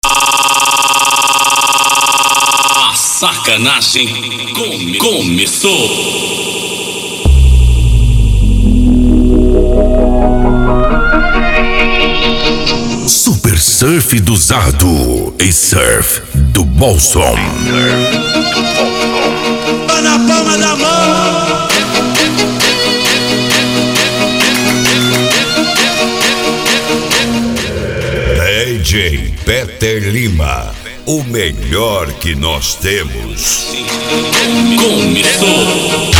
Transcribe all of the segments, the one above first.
A sacanagem começou. Super Surf do Zardo e Surf do Bolson. Na palma da mão. DJ Peter Lima, o melhor que nós temos. Começou.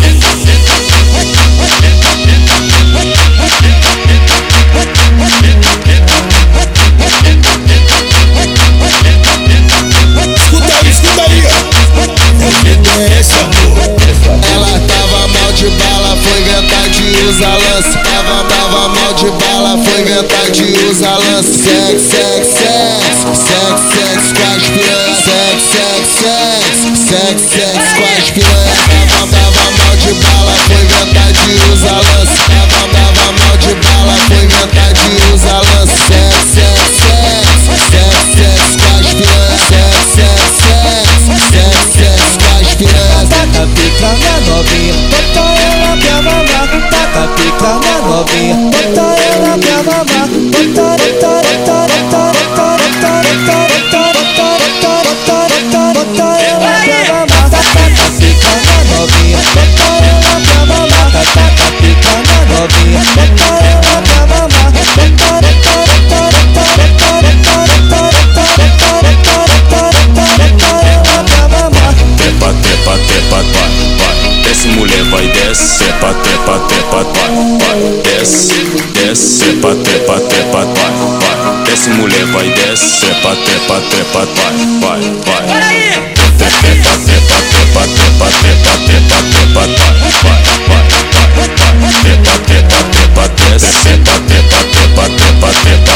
Escuta aí, ó. Esse amor. Ela tava mal de bala, foi inventar de usar lance. Tava mal de bala, foi inventar de usar lance. Sex com as piranhas. Sex com as piranhas. Tava mal de bala, foi inventar de usar lance. Tava mal de bala, foi inventar de usar lance. Sex com as piranhas. Sex com as piranhas. Taca pica minha novinha, bota ela pra mamar. Taca pica minha novinha, bota ela pra mamar. Bota ela pra mamar. Taca pica minha novinha, bota ela pra mamar. Taca pica minha novinha, bota ela pra mamar. Trepa, vai. Desce mulher, vai, desce. Trepa, vai. Desce. Trepa, vai. Desce mulher, vai, desce. Trepa, vai. Trepa, vai. Trepa, desce. Trepa,